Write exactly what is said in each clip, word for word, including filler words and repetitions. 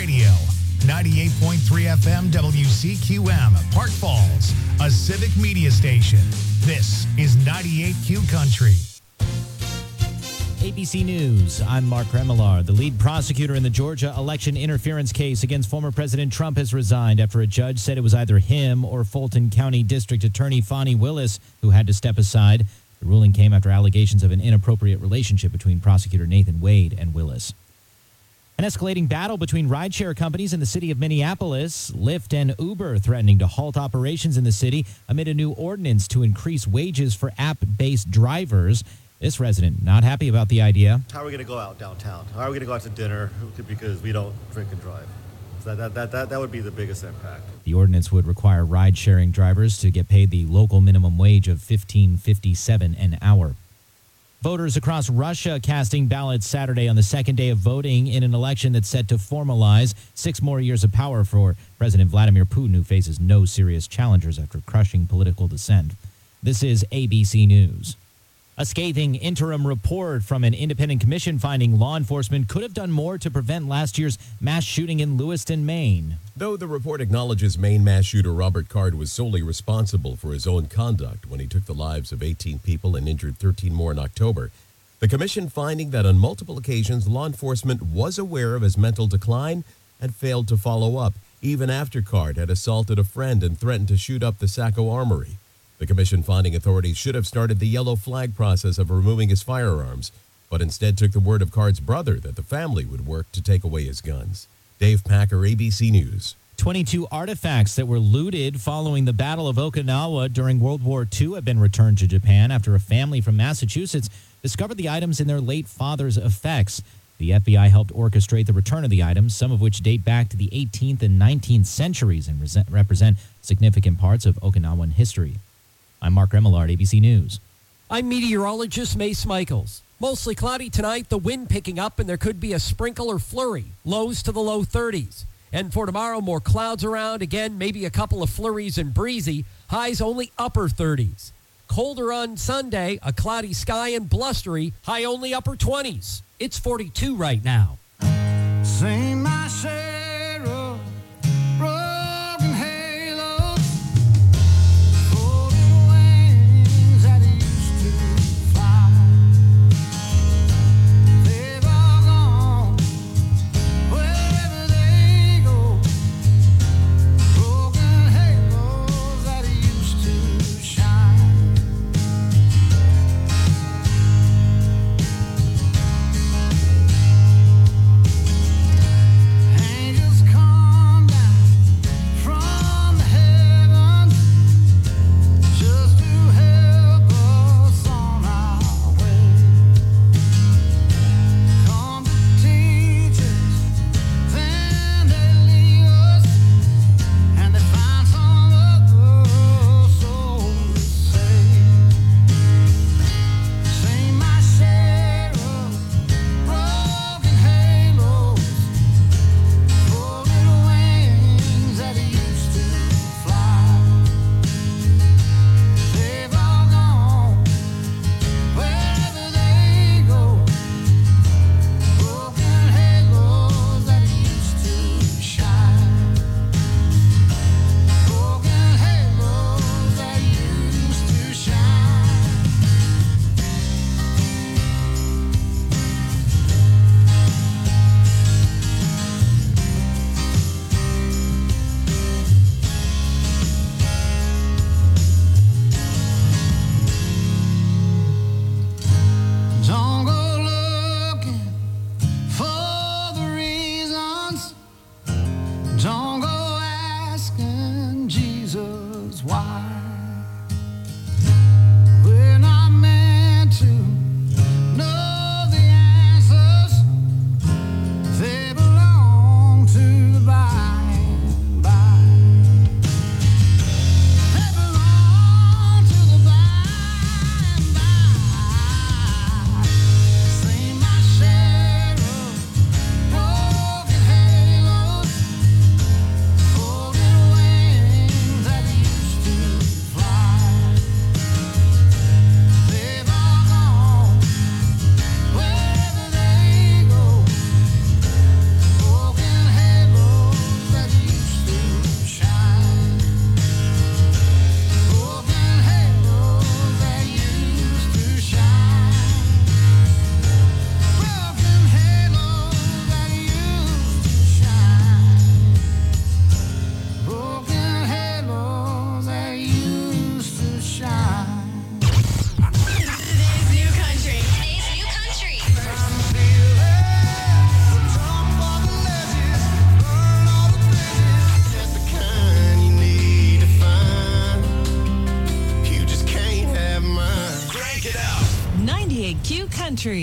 Radio. ninety-eight point three F M W C Q M, Park Falls, a civic media station. This is ninety-eight Q Country. A B C News, I'm Mark Remillard. The lead prosecutor in the Georgia election interference case against former President Trump has resigned after a judge said it was either him or Fulton County District Attorney Fani Willis who had to step aside. The ruling came after allegations of an inappropriate relationship between prosecutor Nathan Wade and Willis. An escalating battle between rideshare companies in the city of Minneapolis, Lyft and Uber threatening to halt operations in the city amid a new ordinance to increase wages for app-based drivers. This resident not happy about the idea. How are we going to go out downtown? How are we going to go out to dinner because we don't drink and drive? So that, that, that, that would be the biggest impact. The ordinance would require ride-sharing drivers to get paid the local minimum wage of fifteen fifty-seven an hour. Voters across Russia casting ballots Saturday on the second day of voting in an election that's set to formalize six more years of power for President Vladimir Putin, who faces no serious challengers after crushing political dissent. This is A B C News. A scathing interim report from an independent commission finding law enforcement could have done more to prevent last year's mass shooting in Lewiston, Maine. Though the report acknowledges Maine mass shooter Robert Card was solely responsible for his own conduct when he took the lives of eighteen people and injured thirteen more in October, the commission finding that on multiple occasions law enforcement was aware of his mental decline and failed to follow up, even after Card had assaulted a friend and threatened to shoot up the Saco Armory. The commission finding authorities should have started the yellow flag process of removing his firearms, but instead took the word of Card's brother that the family would work to take away his guns. Dave Packer, A B C News. twenty-two artifacts that were looted following the Battle of Okinawa during World War Two have been returned to Japan after a family from Massachusetts discovered the items in their late father's effects. The F B I helped orchestrate the return of the items, some of which date back to the eighteenth and nineteenth centuries and re- represent significant parts of Okinawan history. I'm Mark Remillard, A B C News. I'm meteorologist Mace Michaels. Mostly cloudy tonight, the wind picking up, and there could be a sprinkle or flurry. Lows to the low thirties. And for tomorrow, more clouds around. Again, maybe a couple of flurries and breezy. Highs only upper thirties. Colder on Sunday, a cloudy sky and blustery. High only upper twenties. It's forty-two right now. Sing my share of broken halos. Hang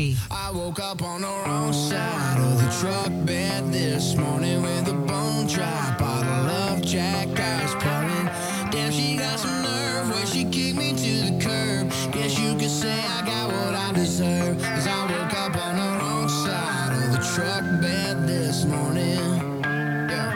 G. I woke up on the wrong side of the truck bed this morning with a bone dry bottle of Jack I was pouring. Damn, she got some nerve when she kicked me to the curb. Guess you could say I got what I deserve, 'cause I woke up on the wrong side of the truck bed this morning. Yeah.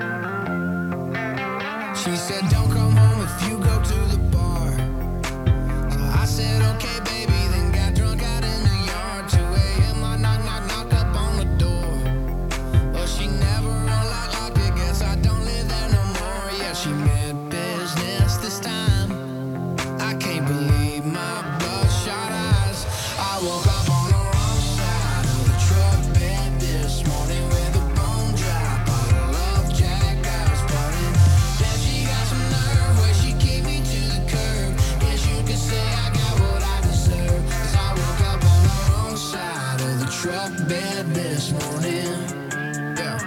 She said, don't come home if you go to the bar. So I said, okay, baby, then got drunk out in the yard. two a.m. I knock, knock, knock up on the door. But she never unlocked, locked it. Guess I don't live there no more. Yeah, she meant business this time. I can't believe my bloodshot eyes. I woke up on the wrong side of the truck bed this morning with a bone dry bottle of Jack I was pouring. Then she got some nerve where she kicked me to the curb. Guess you could say I got what I deserve, 'cause I woke up on the wrong side of the truck bed this morning. Yeah.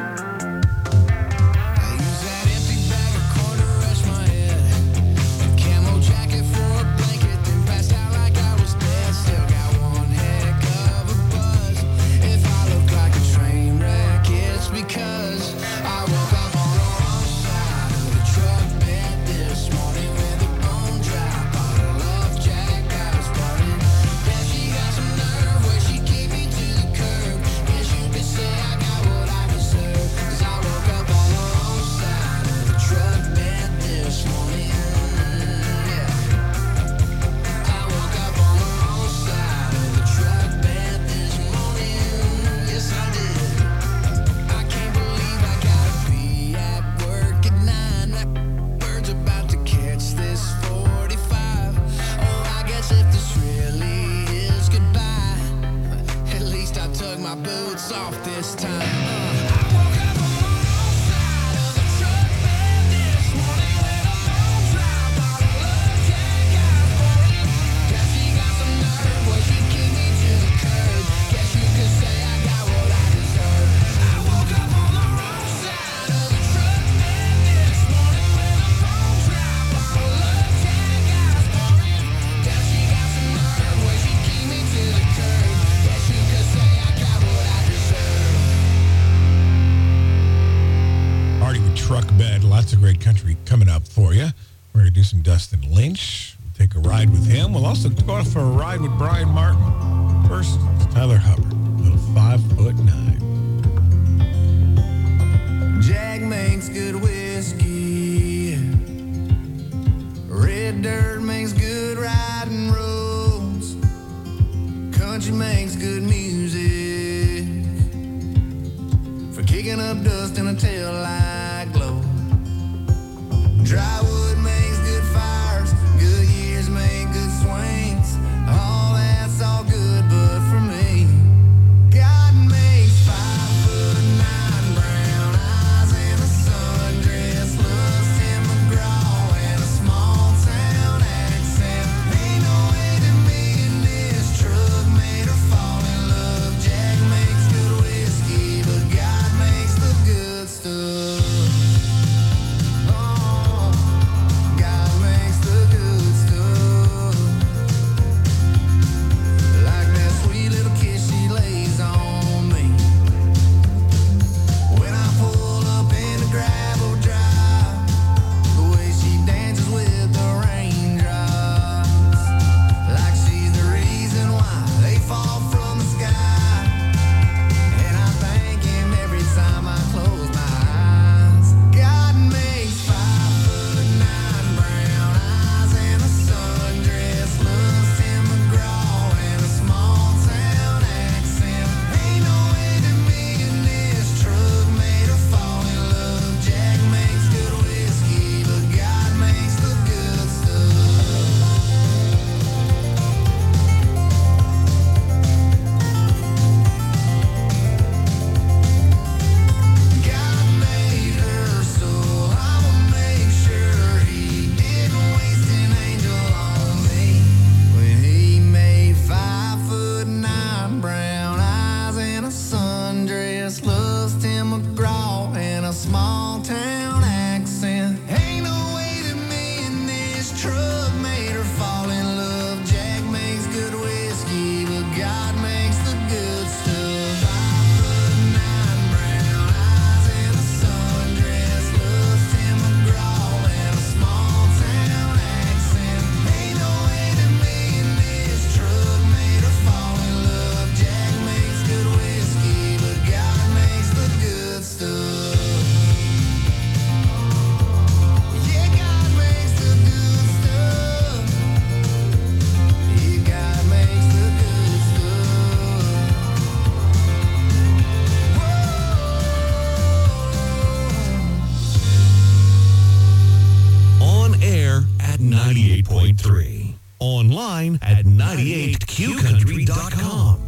I use that empty bag of corn to rest my head. Camo jacket for a blanket, then passed out like I was dead. Still got one heck of a buzz. If I look like a train wreck, it's because I woke up on the wrong side of the truck bed this morning with a bone dry bottle of Jack I was pouring. Then she got some nerve where she kicked me to the curb. Guess you could say I got what I deserve, 'cause I woke up on the wrong side of the truck bed this morning. Yeah. I woke up on the wrong side of the truck bed this morning. Yes, I did. I can't believe I gotta be at work at nine. That bird's about to catch this forty-five. Oh, I guess if this really is goodbye, at least I took my boots off this time. I woke up on the wrong side of the truck bed this morning with a bone dry bottle of Jack I was pouring. Guess she got some nerve where she kicked me to the curb. Guess you could say I got what I deserve. I woke up on the wrong side of the truck bed this morning with a bone dry bottle of Jack I was pouring. Guess she got some nerve where she kicked me to the curb. Guess you could say I got what I deserve. Artie with Truck Bed. Lots of great country coming up for you. We're going to do some Dustin Lynch. We'll take a ride with him. We'll also go out for a ride with Brian Martin. First, it's Tyler Hubbard, little five foot nine. Jack makes good whiskey. Red dirt makes good riding roads. Country makes good music for kicking up dust in a tail light glow. Dry wood makes good fires. Good years make good swings. All that's all good, but for me, God makes five foot nine brown eyes and a sundress looks Tim McGraw and a small town accent. Ain't no way to me in this truck made her fall in love. Jack makes good whiskey, but God makes the good stuff. Oh. online at ninety-eight q country dot com.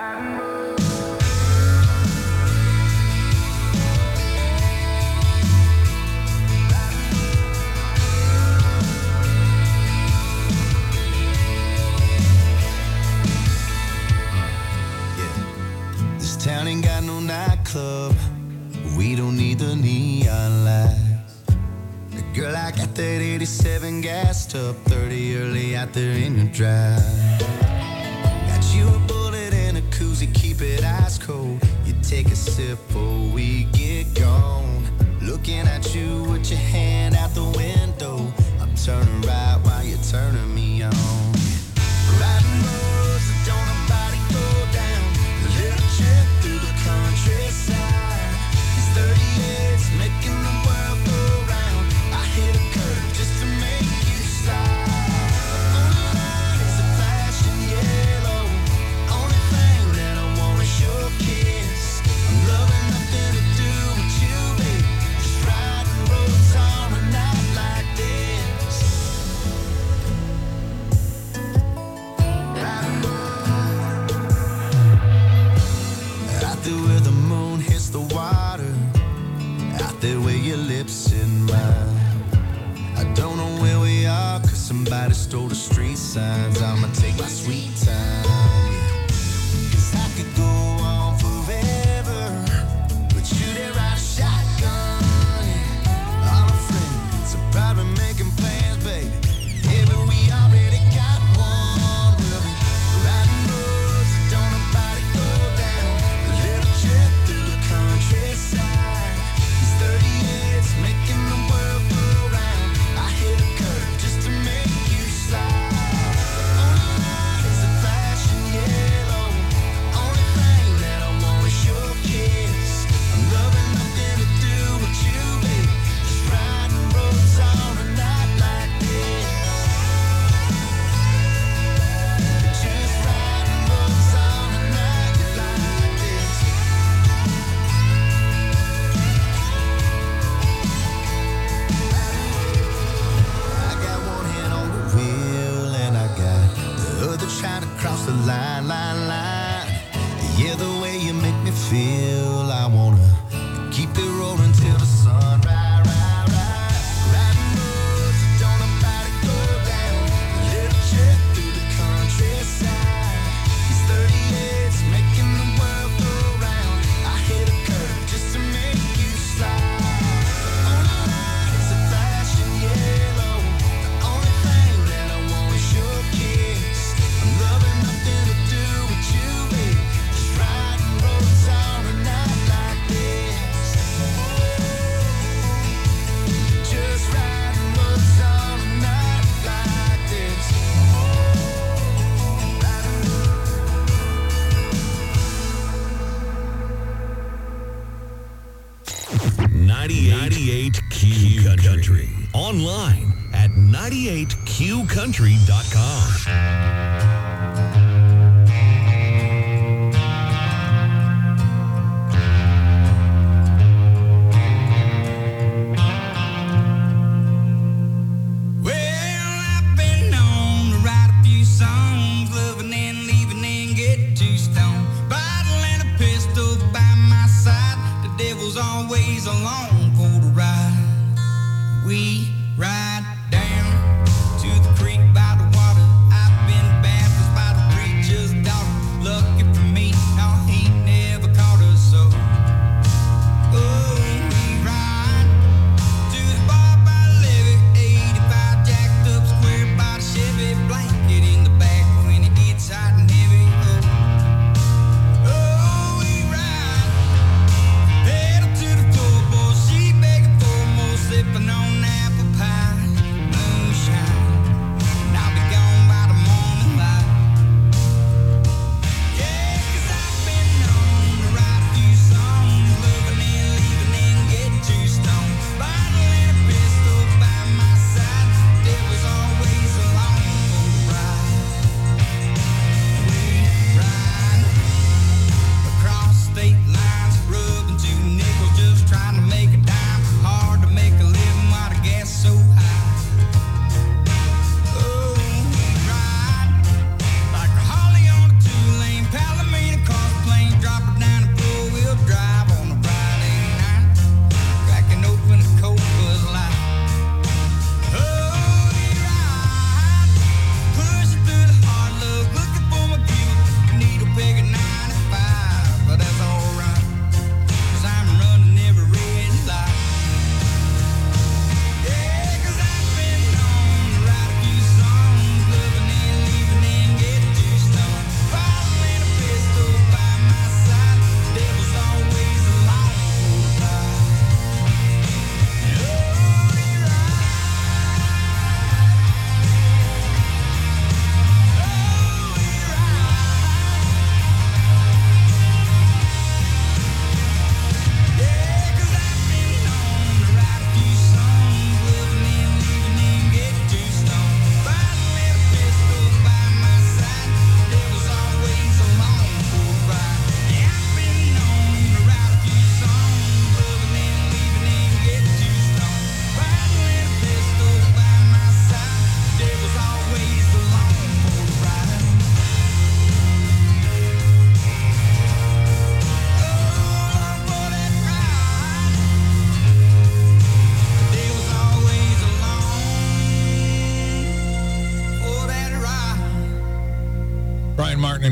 This town ain't got no nightclub. We don't need the neon lights. Girl, I got that eighty-seven gassed up, thirty early out there in the drive. Got you a bullet and a koozie, keep it ice cold. You take a sip before we get gone. Looking at you with your hand out the window. I'm turning right while you're turning me on. Riding roads that don't nobody go down. A little trip through the countryside. These thirty-eights making the world go round. I hit a curve just to make you stop. Only line is a flashing yellow. Only thing that I want is your kiss. I'm loving nothing to do with you, babe. Just riding roads on a night like this. Riding roads. Out there where the moon hits the water. Out there where your lips in mine. I don't know where we are, cause somebody stole the street signs. I'ma take my sweet time, yeah. Cause I could go on forever, but you did ride a shotgun, yeah. All my friends are probably making plans, baby. Yeah, but we already got one. We'll be riding roads that don't nobody go down. A little trip through the countryside. These thirty-eights making the world go round. I hit a curve just to make you slide. Only line is a flashing yellow. Only thing that I want is your kiss. I'm loving nothing to do with you, baby. Just riding roads on a night like this. Just riding roads on a night like this. I got one hand on the wheel and I got the other trying to cross the line, line, line. Yeah, the way you make me feel, I wanna keep it rolling till the sun rise, rise, rise. Riding roads that don't nobody go down. A little trip through the countryside. These thirty-eights making the world go round. I hit a curve just to make you slide. Only line is a flashing yellow. The only thing that I want is your kiss. I'm loving nothing to do with you, babe. Just riding roads on a night like this. Just riding roads on a night like this. Riding ninety-eight Q Country. Online at ninety-eight q country dot com. Well, I've been known to write a few songs, loving and leaving and get too stoned. Bottle and a pistol by my side, the devil's always along for the ride. We ride down to the creek by the water. I've been baptized by the preacher's daughter. Lucky for me, no, he never caught us so. Oh, we ride to the bar by the levee, eighty-five jacked up square by the Chevy, blanket in the back when it gets hot and heavy. Oh, oh, we ride, pedal to the floor, boy, she begging for more, sipping on apple pie.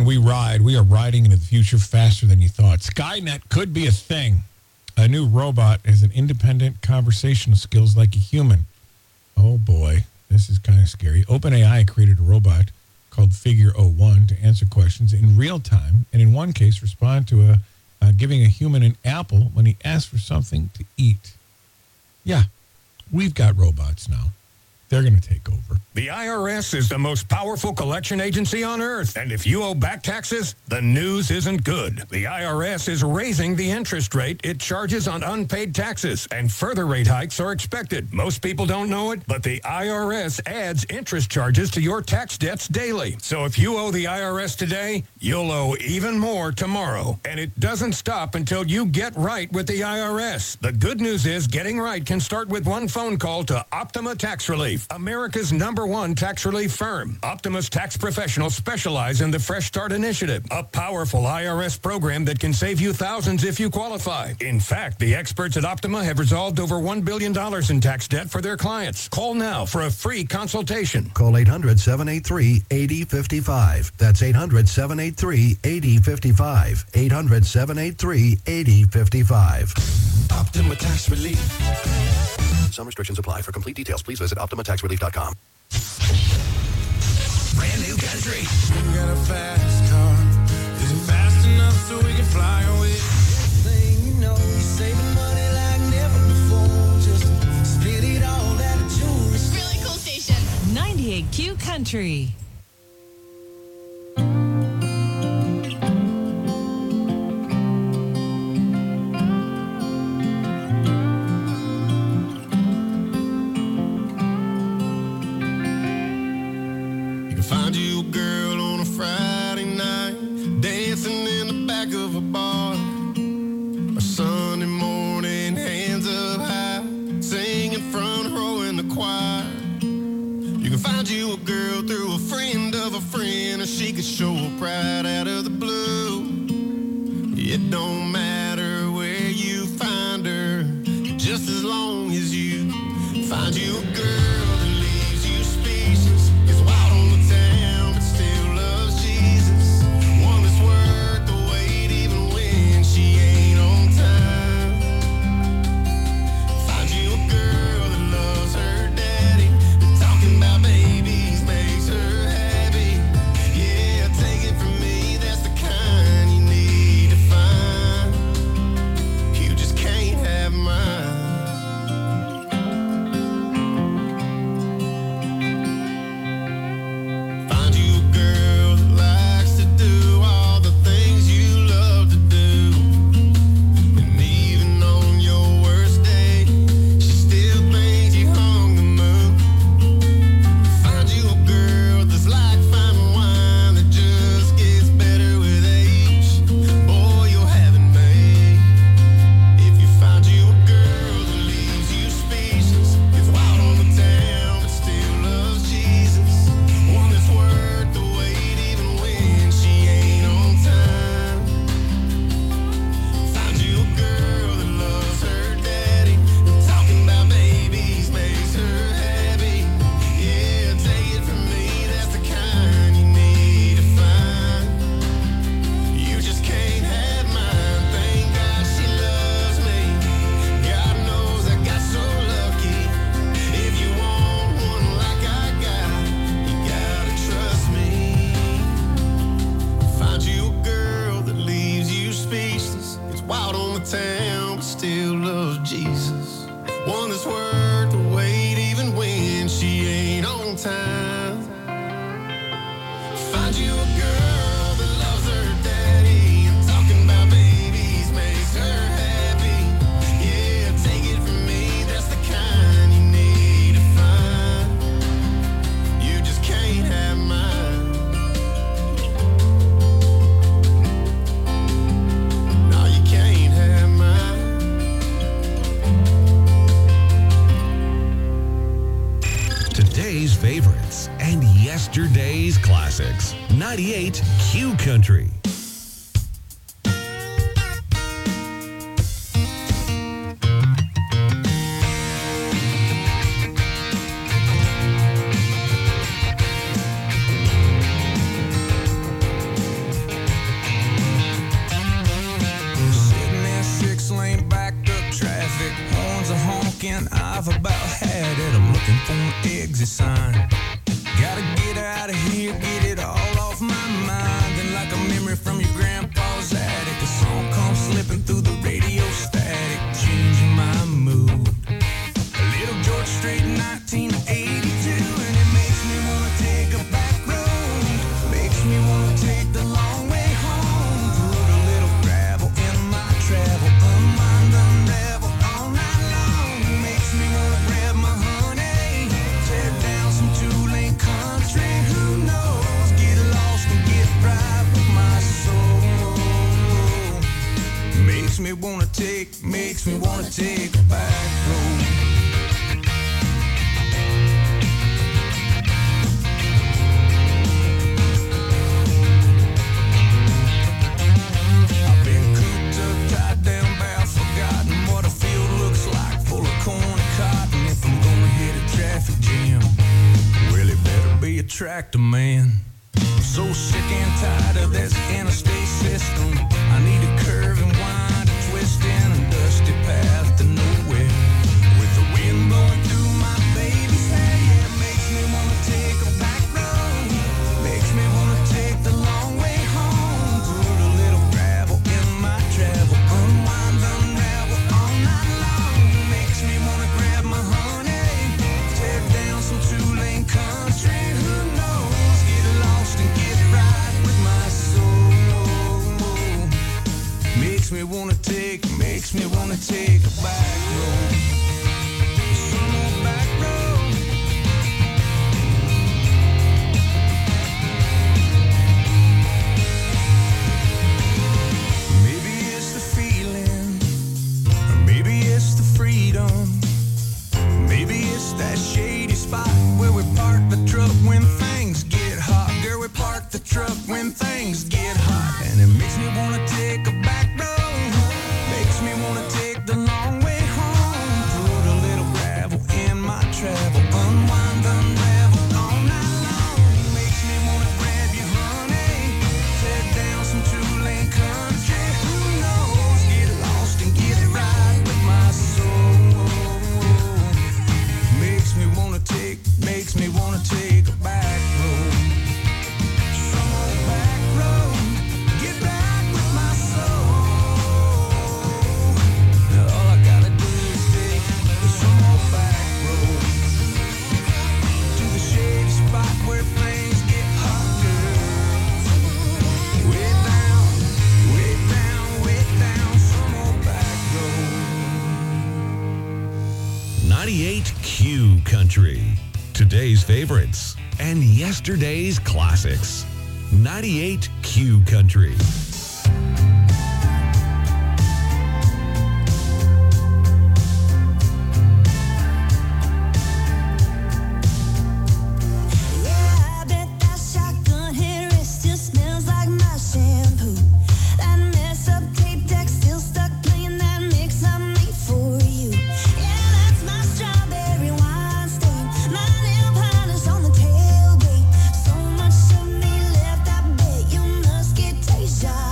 we ride. We are riding into the future faster than you thought. Skynet could be a thing. A new robot has an independent conversational skills like a human. Oh, boy. This is kind of scary. OpenAI created a robot called Figure oh one to answer questions in real time, and in one case respond to a uh, giving a human an apple when he asks for something to eat. Yeah, we've got robots now. They're going to take over. The I R S is the most powerful collection agency on earth. And if you owe back taxes, the news isn't good. The I R S is raising the interest rate it charges on unpaid taxes, and further rate hikes are expected. Most people don't know it, but the I R S adds interest charges to your tax debts daily. So if you owe the I R S today, you'll owe even more tomorrow. And it doesn't stop until you get right with the I R S. The good news is getting right can start with one phone call to Optima Tax Relief, America's number one tax relief firm. Optima's tax professionals specialize in the Fresh Start Initiative, a powerful I R S program that can save you thousands if you qualify. In fact, the experts at Optima have resolved over one billion dollars in tax debt for their clients. Call now for a free consultation. Call eight hundred, seven eight three, eight zero five five. That's eight hundred, seven eight three, eight zero five five. eight hundred, seven eight three, eight zero five five. Optima Tax Relief. Some restrictions apply. For complete details, please visit optima tax relief dot com. Brand new country. We got a fast car. Is it fast enough so we can fly away? Thing you know, you're saving money like never before. Just split it all at a jewelry. Really cool station. ninety-eight Q Country. Find you a girl on a Friday night, dancing in the back of a bar. A Sunday morning, hands up high, singing front row in the choir. You can find you a girl through a friend of a friend, and she could show up right out of the blue. It don't matter where you find her, just as long as you find you a girl. Today's favorites and yesterday's classics. ninety-eight Q Country. man, I've about had it. I'm looking for an exit sign. Gotta get out of here, get it all off my mind. Then like a memory from your grandpa's attic, a song comes slipping through the radio static, changing my mood. A little George Strait, nineteen eighty-two, and it makes me wanna take a back road. Makes me wanna take the long way home. Put a little gravel in my travel, unwind, unravel all night long. Makes me wanna grab my honey, tear down some two-lane country. Who knows? Get lost and get right with my soul. Makes me wanna take, makes me wanna take a back road. I've been cooped up, tied down, bound, forgotten what a field looks like, full of corn and cotton. If I'm gonna hit a traffic jam, well, it better be a tractor man. I'm so sick and tired of this interstate system. I need a curve and wind, a twist in a dusty path to nowhere. With the wind blowing through my baby's hair, yeah, it makes me wanna take a back road. Makes me wanna take the long way home. Put a little gravel in my travel, unwind, unravel all night long. Makes me wanna grab my honey, tear down some two-lane country. Who knows? Get lost and get right with my soul. Makes me wanna take, makes me wanna take a back road. Some old back road. Maybe it's the feeling, or maybe it's the freedom. Maybe it's that shady spot where we park the truck when things get hot. Girl, we park the truck when things get hot. And it makes me wanna take a back road. Makes me wanna take the long way home. Put a little gravel in my travel, unwind, unravel all night long. Makes me wanna grab you, honey, tear down some two-lane country. Who knows? Get lost and get right with my soul. Makes me wanna take, makes me wanna take a back road. Some old back road, get back with my soul. Now all I gotta do is take some old back road to the shady spot where things get hot, girl. Way down, way down, way down, some old back road. ninety-eight Q Country. Today's favorites and yesterday's classics. ninety-eight Q Country. Yeah, I bet that shotgun hair still smells like my shampoo. That mess up tape deck still stuck playing that mix I made for you. Yeah, that's my strawberry wine stain. My nail polish on the tailgate. So much of me left, I bet you must get deja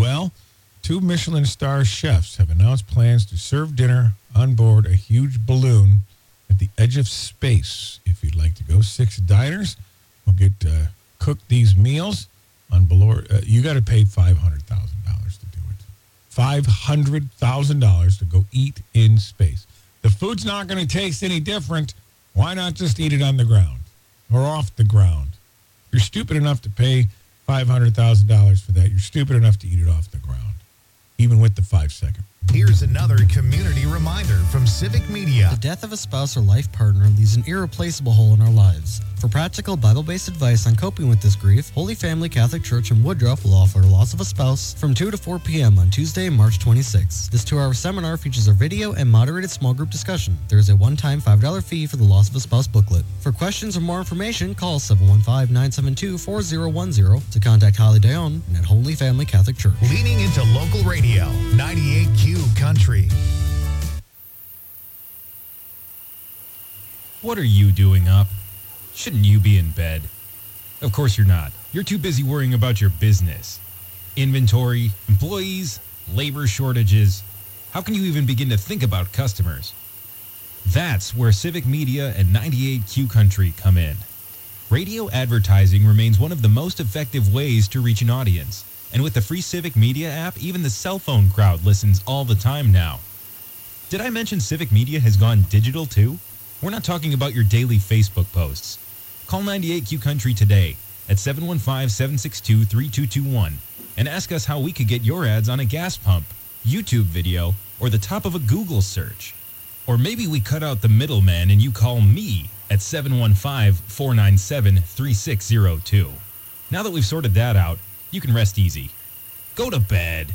Well, two Michelin star chefs have announced plans to serve dinner on board a huge balloon at the edge of space. If you'd like to go, six diners will get uh, cooked these meals on below. Uh, you got to pay five hundred thousand dollars to do it. five hundred thousand dollars to go eat in space. The food's not going to taste any different. Why not just eat it on the ground or off the ground? You're stupid enough to pay five hundred thousand dollars for that. You're stupid enough to eat it off the ground, even with the five second. Here's another community reminder from Civic Media. The death of a spouse or life partner leaves an irreplaceable hole in our lives. For practical Bible-based advice on coping with this grief, Holy Family Catholic Church in Woodruff will offer Loss of a Spouse from two to four p.m. on Tuesday, March twenty-sixth. This two-hour seminar features a video and moderated small group discussion. There is a one-time five dollars fee for the Loss of a Spouse booklet. For questions or more information, call seven one five, nine seven two, four zero one zero to contact Holly Dion at Holy Family Catholic Church. Leaning into local radio, ninety-eight Q Country. What are you doing up? Shouldn't you be in bed? Of course you're not. You're too busy worrying about your business. Inventory, employees, labor shortages. How can you even begin to think about customers? That's where Civic Media and ninety-eight Q Country come in. Radio advertising remains one of the most effective ways to reach an audience. And with the free Civic Media app, even the cell phone crowd listens all the time now. Did I mention Civic Media has gone digital too? We're not talking about your daily Facebook posts. Call ninety-eight Q Country today at seven one five, seven six two, three two two one and ask us how we could get your ads on a gas pump, YouTube video, or the top of a Google search. Or maybe we cut out the middleman and you call me at seven one five, four nine seven, three six zero two. Now that we've sorted that out, you can rest easy. Go to bed.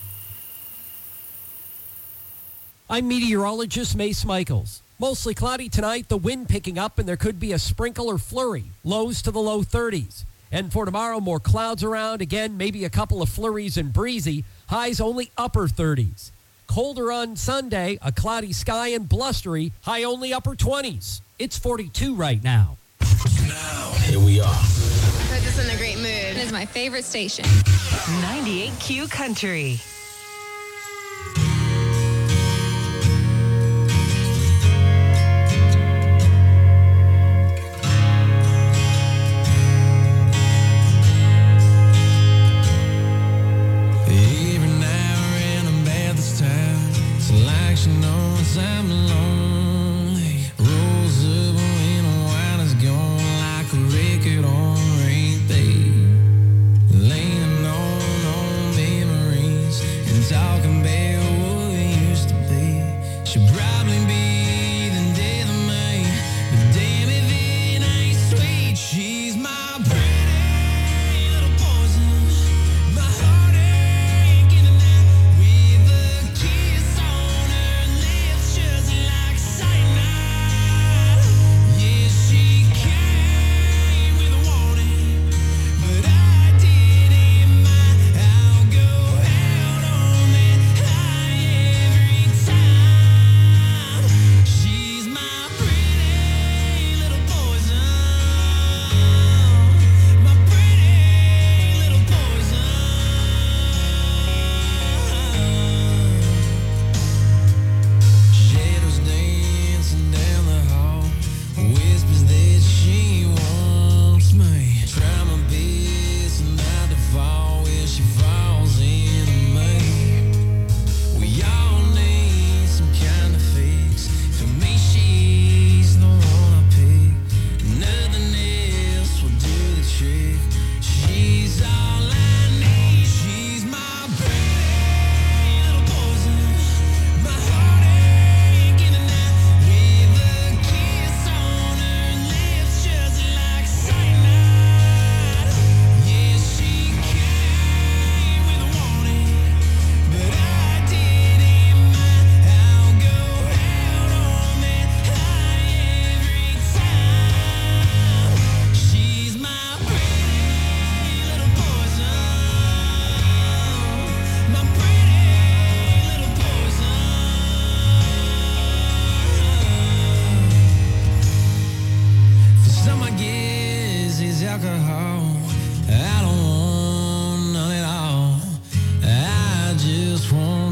I'm meteorologist Mace Michaels. Mostly cloudy tonight, the wind picking up, and there could be a sprinkle or flurry. Lows to the low thirties. And for tomorrow, more clouds around. Again, maybe a couple of flurries and breezy. Highs only upper thirties. Colder on Sunday, a cloudy sky and blustery. High only upper twenties. It's forty-two right now. Now, here we are. Puts us in a great mood. It's my favorite station. ninety-eight Q Country. Every now and then I'm bad this time. So like she knows I'm lonely. Rolls up when the wine is gone like a record on repeat. Laying on, on memories.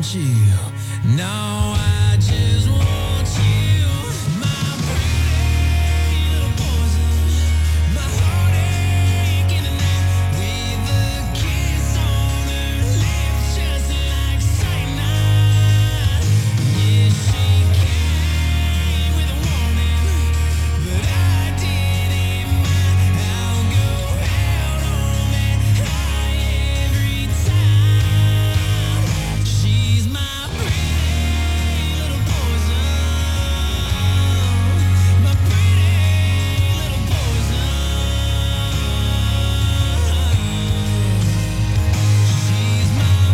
chill. No, I just want you. My pretty little poison. My heartache in the night. With a kiss on her lips, just like cyanide. Yeah, she came with a warning, but I didn't mind. I'll go out on that high every time. She's my pretty little poison. My pretty little poison. She's my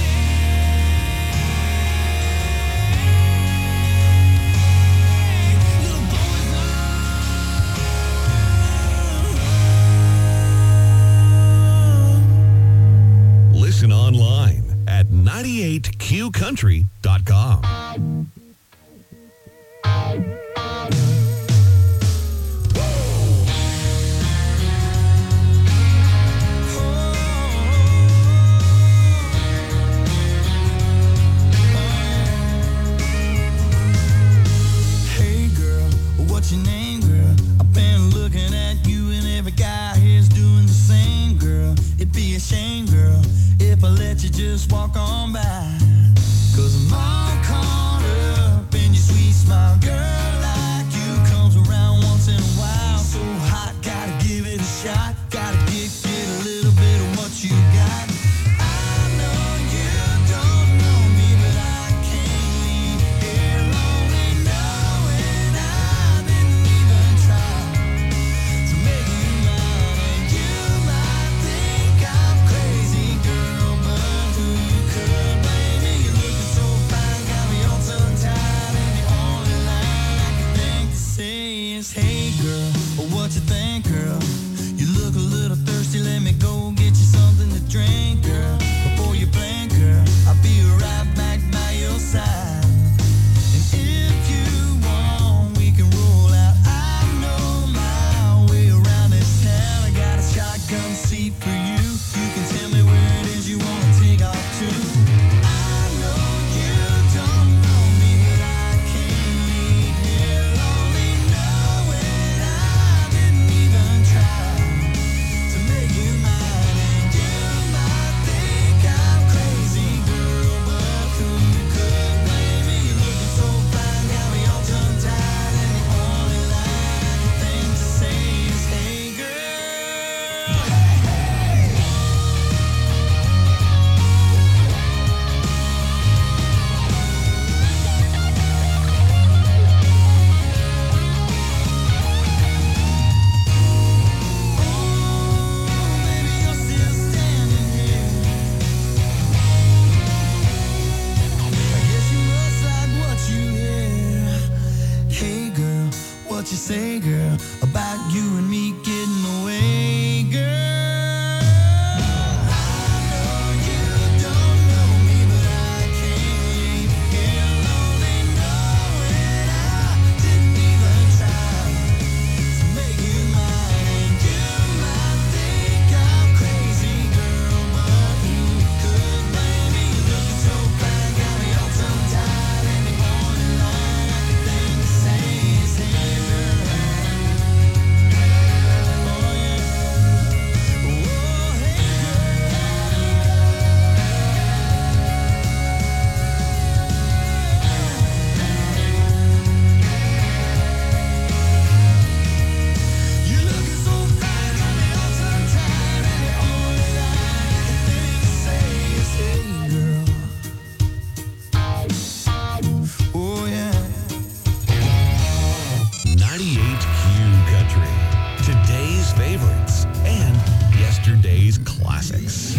pretty little poison. Listen online at ninety-eight q country dot com. Hey girl, what's your name, girl? I've been looking at you and every guy here's doing the same, girl. It'd be a shame, girl, if I let you just walk on by. Cause I'm all caught up in your sweet smile, girl. Like you comes around once in a while. So hot, gotta give it a shot. Gotta get, get a little bit of what you got. I know you don't know me, but I can't leave here lonely knowing I didn't even try to make you mine. And you might think I'm crazy, girl, but who could blame me? You're looking so fine, got me all tongue-tied, and the only line I can think to say is, hey girl, what you think, girl? You look a little thirsty, let me go get you something to drink, girl. Before you blink, girl, I'll be right back by your side. And if you want, we can roll out. I know my way around this town. I got a shotgun seat for you. You can tell me where it is you want to take off to. I know you don't know me, but I can't leave here lonely knowing I didn't even try to make you mine. And you might think I'm crazy, girl, but who could blame me? You're looking so fine, got me all tongue-tied, and the only line I can think to say is, hey girl, hey, hey. Maybe you're still standing here. I guess you must like what you hear. Hey girl, what you say, girl, about you and me getting away, girl? I know you don't know me, but I can't leave here lonely knowing I didn't even try to make you mine. And you might think I'm crazy, girl, but who could blame me? You're looking so fine, got me all tongue-tied, and the only line I can think to say is, hey girl. Oh yeah. Oh hey you're looking so fine, got me all tongue-tied, and the only line I can think to say is, hey girl. Oh yeah. ninety-eight Q Country. Today's favorites and yesterday's classics.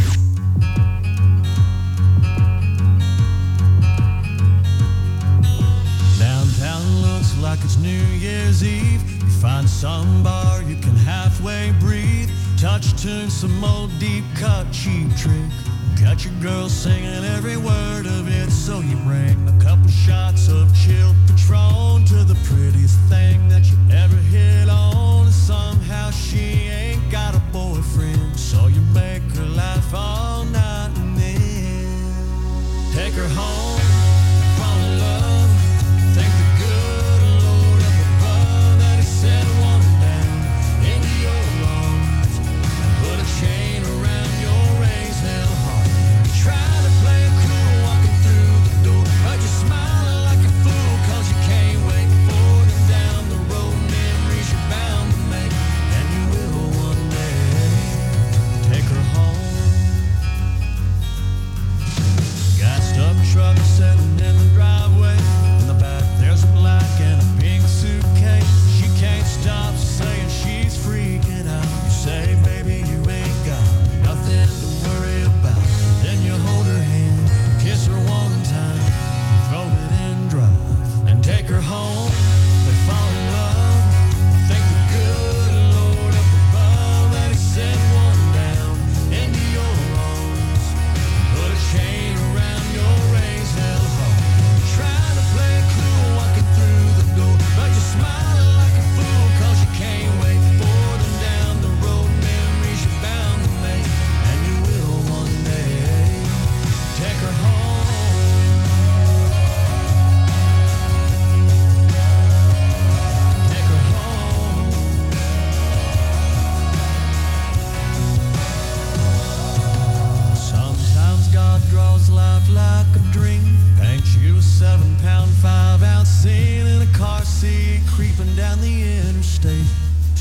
Downtown looks like it's New Year's Eve. You find some bar you can halfway breathe. Touch tune, some old deep cut cheap trick. Got your girl singing every word of it, so you bring a couple shots of chilled Patron to the prettiest thing that you ever hit on. And somehow she ain't got a boyfriend, so you make her laugh all night and then take her home.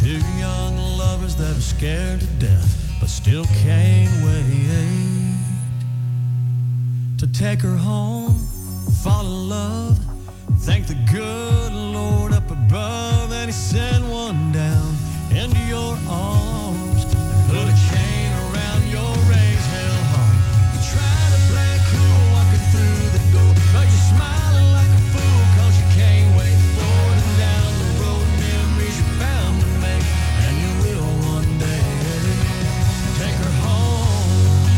Two young lovers that are scared to death, but still can't wait to take her home, fall in love, thank the good Lord up above, and he sent one down into your arms and put a chain around your raised hell heart. You try to play it cool walking through the door, but you're smiling like a fool cause you can't wait forward and down the road. Memories you're bound to make, and you will one day. Take her home.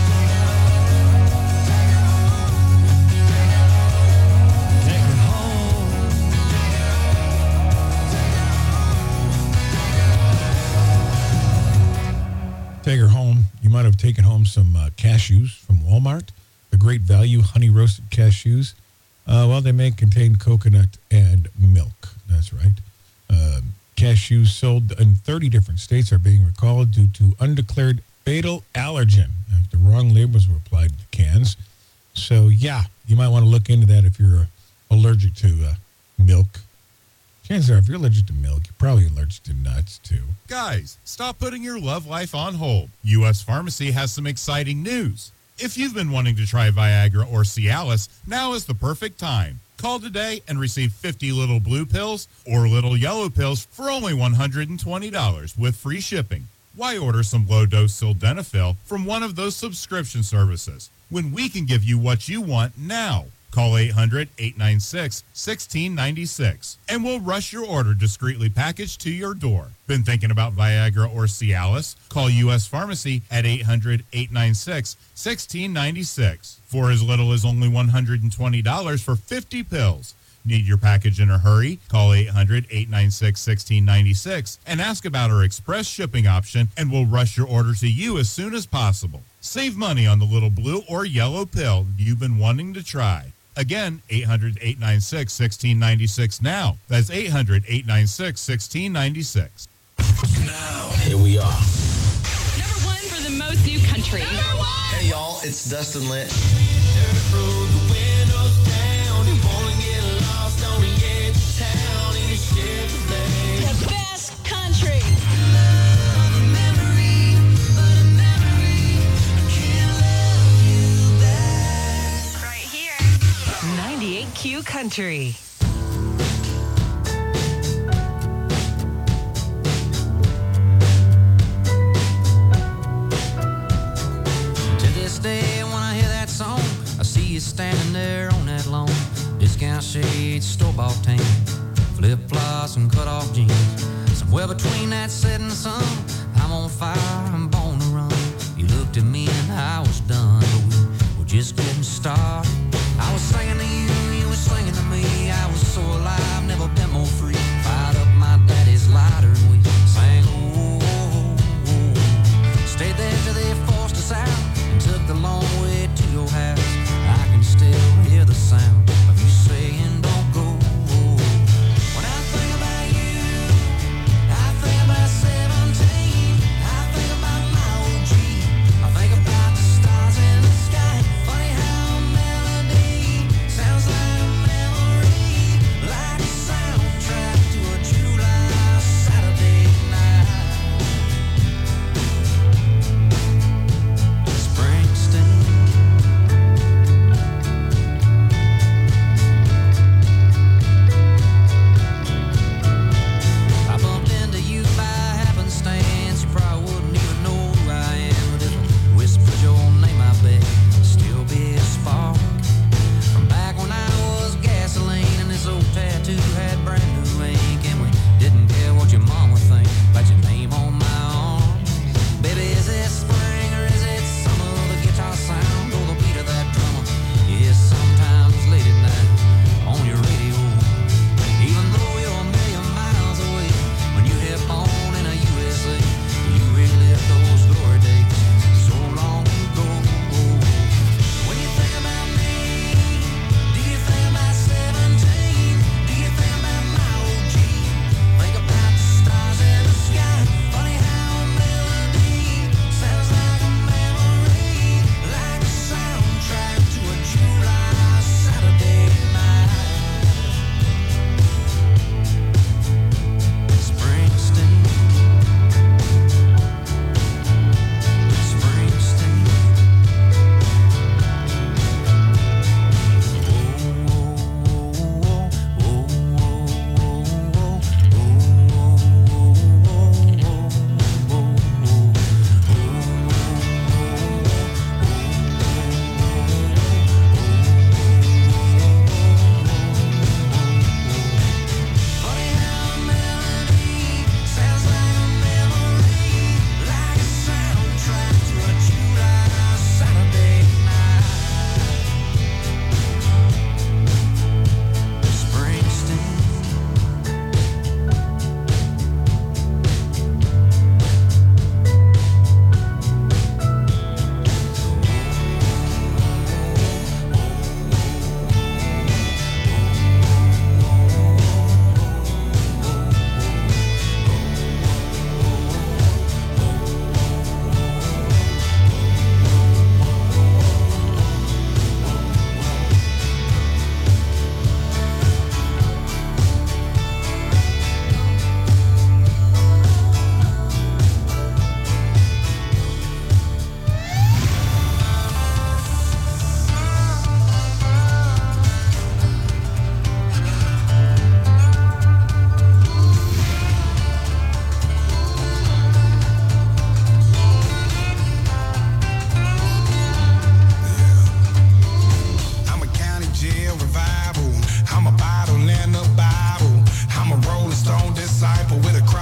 Take her home. Take her home. You might have taken home some uh, cashews from Walmart, the great value honey roasted cashews. Uh, well, they may contain coconut and milk. That's right. Uh, cashews sold in thirty different states are being recalled due to undeclared fatal allergen after wrong labels were applied to the cans. So, yeah, you might want to look into that if you're uh, allergic to uh, milk. Chances are, if you're allergic to milk, you're probably allergic to nuts, too. Guys, stop putting your love life on hold. U S Pharmacy has some exciting news. If you've been wanting to try Viagra or Cialis, now is the perfect time. Call today and receive fifty little blue pills or little yellow pills for only one hundred twenty dollars with free shipping. Why order some low-dose sildenafil from one of those subscription services when we can give you what you want now? Call eight hundred, eight nine six, one six nine six and we'll rush your order discreetly packaged to your door. Been thinking about Viagra or Cialis? Call U S Pharmacy at eight hundred, eight nine six, one six nine six. For as little as only one hundred twenty dollars for fifty pills. Need your package in a hurry? Call eight hundred, eight nine six, one six nine six and ask about our express shipping option, and we'll rush your order to you as soon as possible. Save money on the little blue or yellow pill you've been wanting to try. Again, eight hundred, eight nine six, one six nine six now. That's eight hundred, eight nine six, one six nine six. Now, here we are. Number one for the most new country. Hey, y'all, it's Dustin Lynch. The best country. Right here. ninety-eight Q Country. To this day, when I hear that song, I see you standing there on that lawn. Discount shades, store-bought tan, flip-flops and cut-off jeans. Somewhere between that setting sun, I'm on fire, I'm born to run. You looked at me and I was done, but we were just getting started. I was singing to you, you were singing to me. I was so alive, never been more free. Fired up my daddy's lighter and we sang, oh, oh, oh. Stayed there till they forced us out and took the long way to your house. I can still hear the sound of you saying, don't go. When I think about you, I think about seventeen. I think about my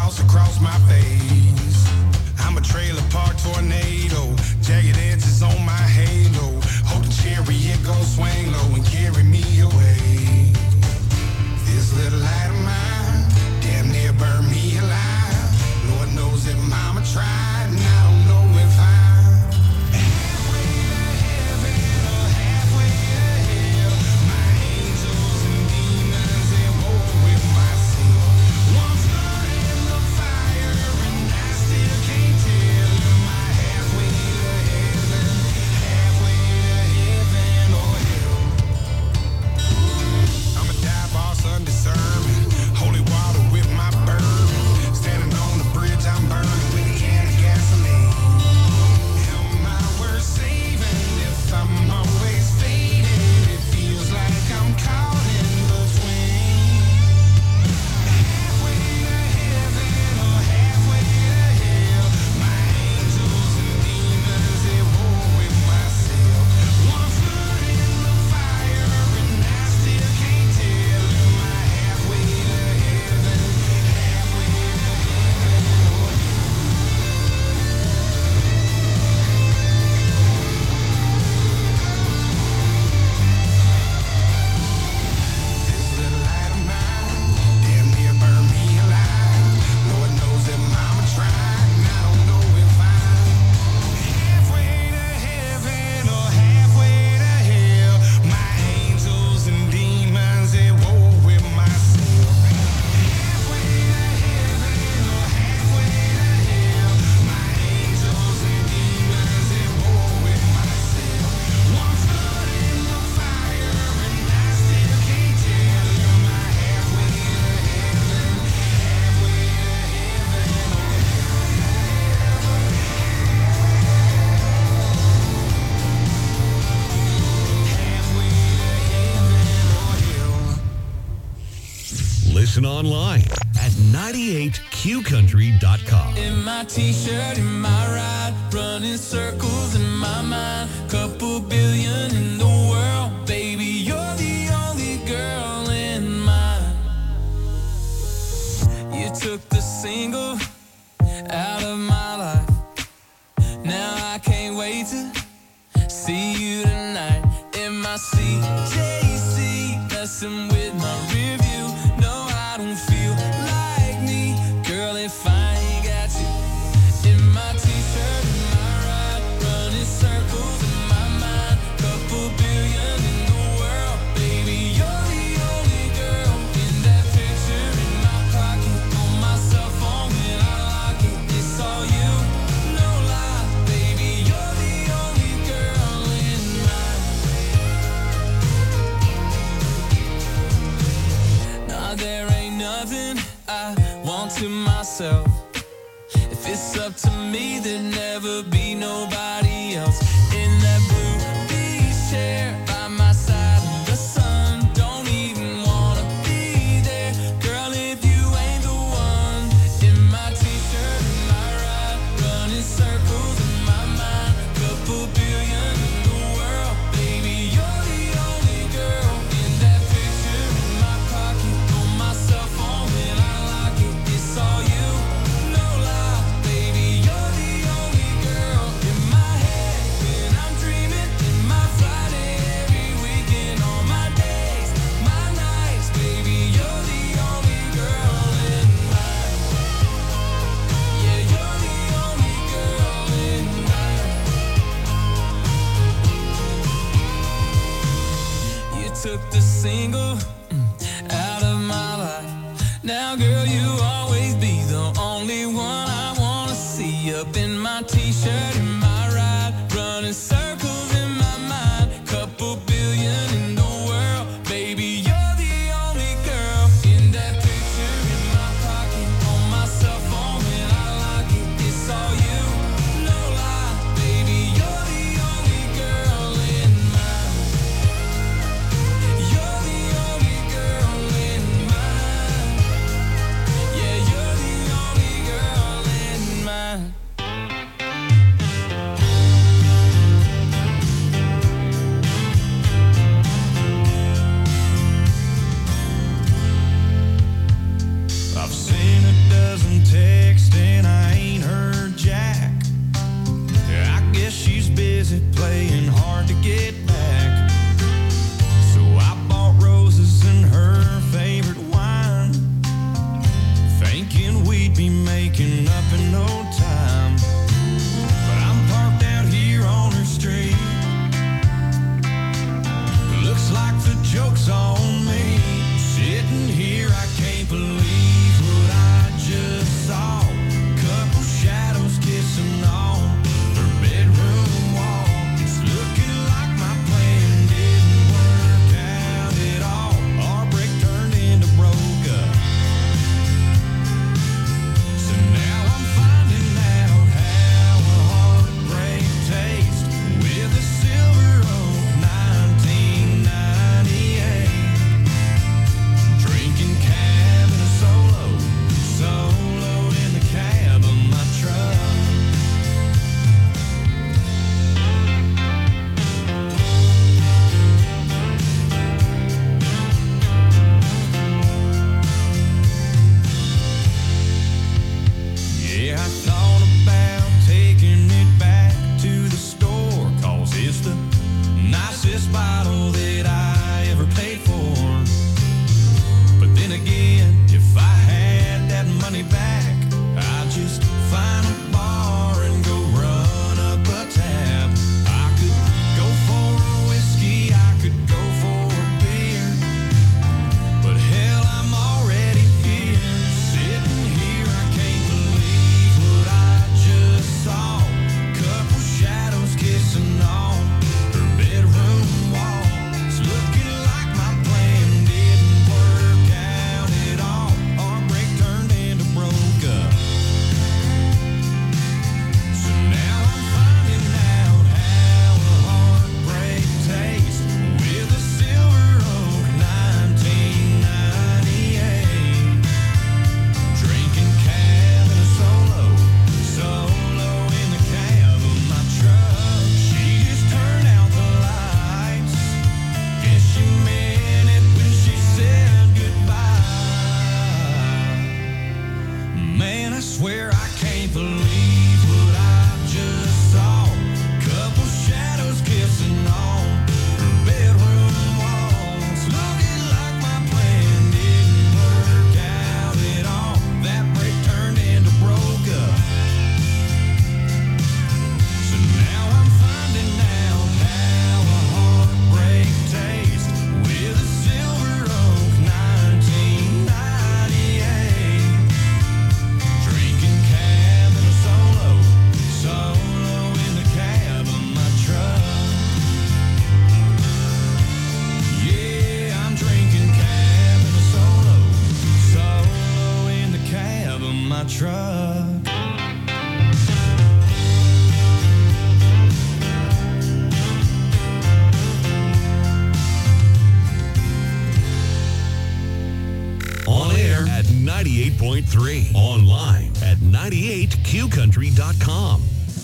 cross across my face. I'm a trailer park tornado, jagged edges on my halo. Hope the chariot gon' swing low and carry me away. This little light of mine damn near burned me alive. Lord knows that mama tried, and I don't know if I'm halfway to heaven or halfway to hell. My angels and demons at war with myself. One foot in the fire and I still can't tell. Am I halfway to heaven, halfway to heaven or hell? I'm a dive boss undiscerning, holy water with my bourbon. Standing on the bridge I'm burning with a can of gasoline. Am I worth saving if I'm always fading? It feels like I'm caught in between. Halfway to heaven or halfway to hell. My angels and demons at war with myself. One foot in the fire and I still can't tell. Am I halfway to heaven, halfway to heaven or this little light of mine damn near burned me alive. Lord knows that mama tried, and I don't know if I'm halfway to heaven or halfway to hell. My angels and demons at war with myself. Halfway to heaven or halfway to hell. My angels and demons at war with myself. One foot in the fire and I still can't tell. Am I halfway to heaven, halfway to Listen online at ninety-eight q country dot com. In my t-shirt, in my ride, running circles in my mind. Couple billion in the world, baby, you're the only girl in mine. You took the single out of my life. Now I can't wait to see you tonight. In my C J C, messing with my review. No, I don't feel like me, girl, if I ain't got you. In my t-shirt, in my ride, running circles in my mind. Couple billion in the world, baby, you're the only girl. In that picture in my pocket, on my cell phone when I lock it, it's all you, no lie, baby, you're the only girl in mine. Nah, there ain't nothing I want to myself. If it's up to me, there'd never be nobody else. In that blue beach chair by my side in the sun, don't even wanna be there, girl, if you ain't the one. In my t-shirt, in my ride, running circles in my mind. Couple billion in the world, baby, you're the only girl. In that picture in my pocket, on my cell phone when I lock it, it's all you, no lie, baby, you're the only girl. In my head when I'm dreaming, in my Friday every weekend, on my days, my nights, baby, you're the only girl in mine. Yeah, you're the only girl in mine. You took the single mm, out of my life. Now, girl, you always be the only one I wanna see. Up in my t-shirt, in my ride, running circles in my mind. Couple billion in the world, baby, you're the only girl. In that picture in my pocket, on my cell phone when I lock it, it's all you, no lie, baby, you're the only girl in mine. You're the only girl in mine. Yeah, you're the only girl in mine. thought about taking it back to the store, 'cause it's the nicest bottle that I ever paid for. But then again, if I had that money back, I'd just find a bar and go run up a tab. I could go for a whiskey, I could go for a beer, but hell, I'm already here, sitting here. I can't believe what I just saw. Couple shadows kissing on her bedroom wall. It's looking like my plan didn't work out at all. Heartbreak turned into broke up. So now I'm finding out how a heartbreak tastes with a Silver Oak nineteen ninety-eight. Drinking cab in a solo, solo in the cab of my truck. She just turned out the lights. Guess she meant it when she said goodbye. Man, I swear I can't believe what I just saw. Couple shadows kissing on her bedroom walls. Looking like my plan didn't work out at all. That break turned into broke up. So now I'm finding out how a heartbreak tastes with a Silver Oak nineteen ninety-eight. Drinking cab in a solo, solo in the cab of my truck. Yeah, I'm drinking cab in a solo, solo in the cab of my truck. On air at ninety-eight point three. Online at ninety-eight q country dot com.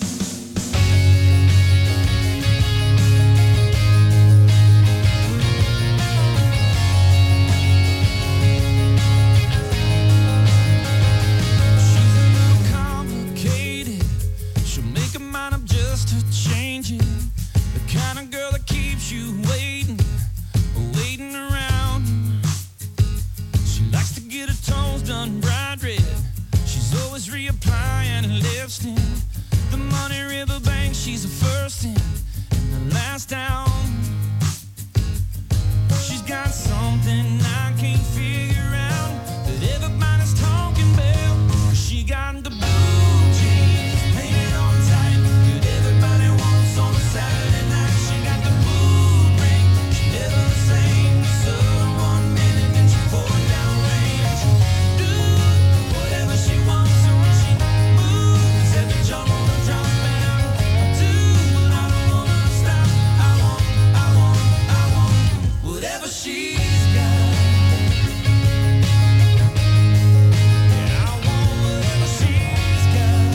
Complicated. She'll make her mind up just to change it. The kind of girl that keeps you waiting, waiting around. She likes to get her toes done bright red. She's always reapplying her lipstick. The Money River Bank, she's the first in and the last down. She's got something I can't figure out that everybody's talking about. 'Cause she got the blue jeans painted on tight that everybody wants on a Saturday night. She got the mood ring, she's never the same. Sun one minute, then she pouring down rain. She do whatever she wants, and when she moves, every jump on the drum band. I do, but I don't wanna stop. I want, I want, I want whatever she's got. Yeah, I want whatever she's got.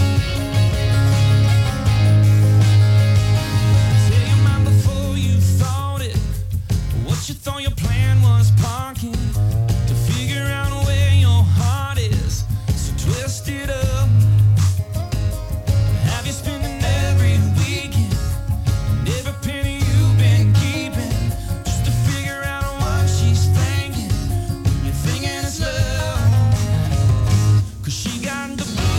Tell your mind before you thought it. What you thought your plan was parking to figure out where your heart is. So twist it up. Have you spending every weekend and every penny you've been keeping just to figure out what she's thinking when you're thinking it's love? 'Cause she got the blue